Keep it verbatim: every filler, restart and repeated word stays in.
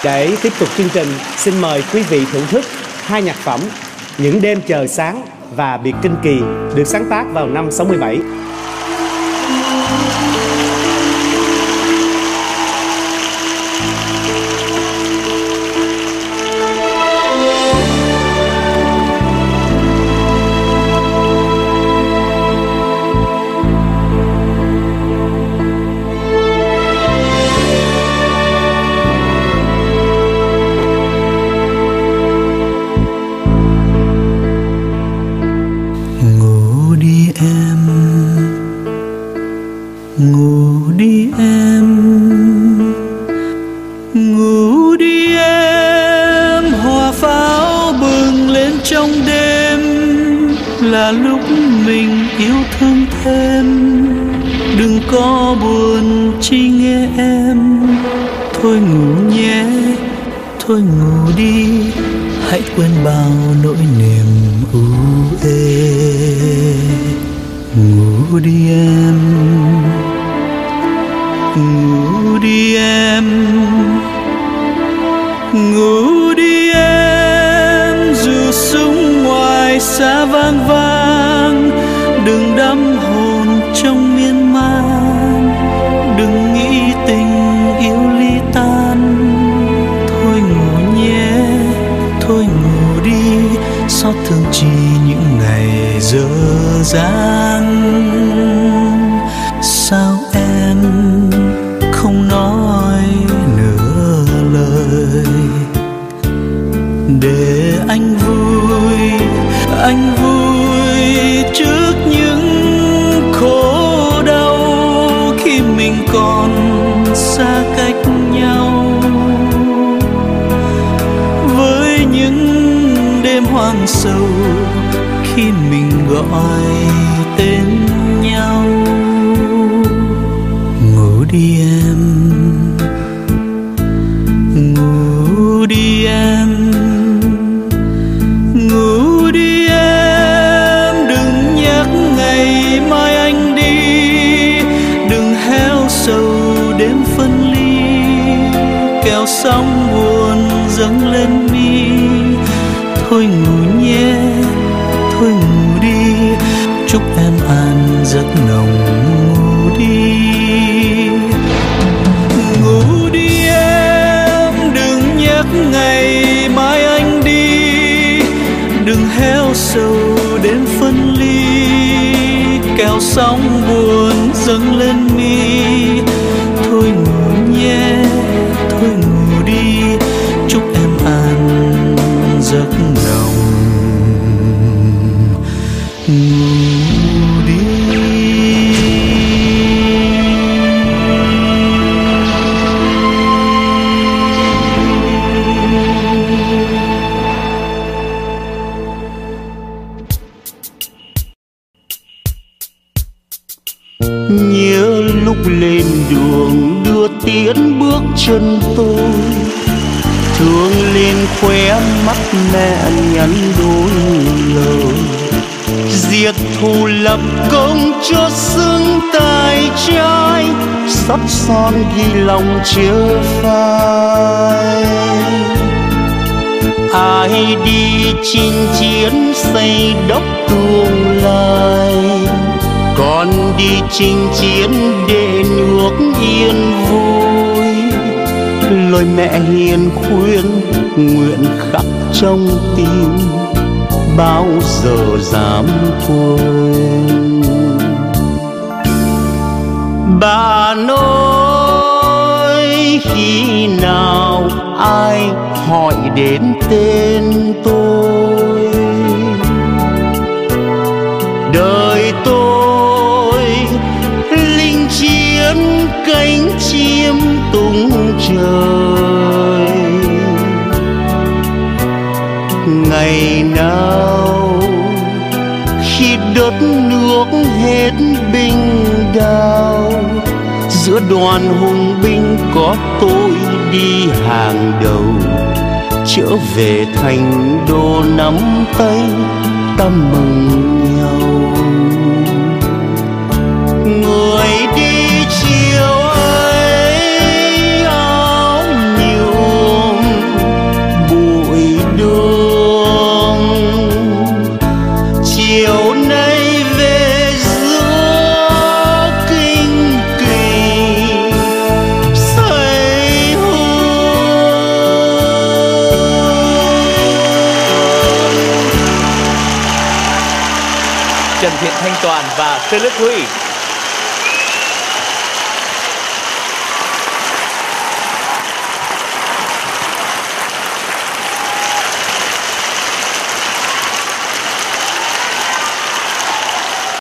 Để tiếp tục chương trình, xin mời quý vị thưởng thức hai nhạc phẩm Những đêm chờ sáng và Biệt kinh kỳ được sáng tác vào năm sáu mươi bảy. Ngủ đi em, ngủ đi em, hoa pháo bừng lên trong đêm, là lúc mình yêu thương thêm. Đừng có buồn chi nghe em, thôi ngủ nhé, thôi ngủ đi, hãy quên bao nỗi niềm u uê. Ngủ đi em, ngủ đi em, ngủ đi em, dù súng ngoài xa vang vang. Đừng đắm hồn trong miên man, đừng nghĩ tình yêu ly tan. Thôi ngủ nhé, thôi ngủ đi, xót thương chi những ngày dở dang. Sao em không nói nửa lời, để anh vui, anh vui trước những khổ đau khi mình còn xa cách nhau. Với những đêm hoang sầu khi mình gọi tên nhau. Ngủ đi em, ngủ đi em, ngủ đi em, đừng nhắc ngày mai anh đi, đừng héo sầu đêm phân ly, kẻo sóng buồn dâng lên mi. Thôi ngủ nhé, thôi ngủ đi, chúc em an giấc nồng. Ngủ đi, ngủ đi em, đừng nhắc ngày mai anh đi, đừng héo sầu đêm phân ly, kẻo sóng buồn dâng lên mi. Thôi ngủ nhé, thôi ngủ đi, chúc em an giấc nồng. Ngủ đi. Nhớ lúc lên đường đưa tiến bước chân tôi, thương lên khóe mắt mẹ nhắn đôi lời, diệt thù lập công cho xứng tài trai, sắt son ghi lòng chưa phai. Ai đi chinh chiến xây đắp tương lai, con đi chinh chiến để nước yên vui. Lời mẹ hiền khuyên nguyện khắc trong tim, bao giờ dám quên. Bà nói khi nào ai hỏi đến tên tôi, đời tôi linh chiến cánh chim tung trời. Ngày nào khi đất nước hết binh đao, giữa đoàn hùng binh có tôi đi hàng đầu, trở về thành đô nắm tay ta mừng nhau. Người đi chiều ấy áo nhuộm Trần Thiện Thanh Toàn và Philip Huy.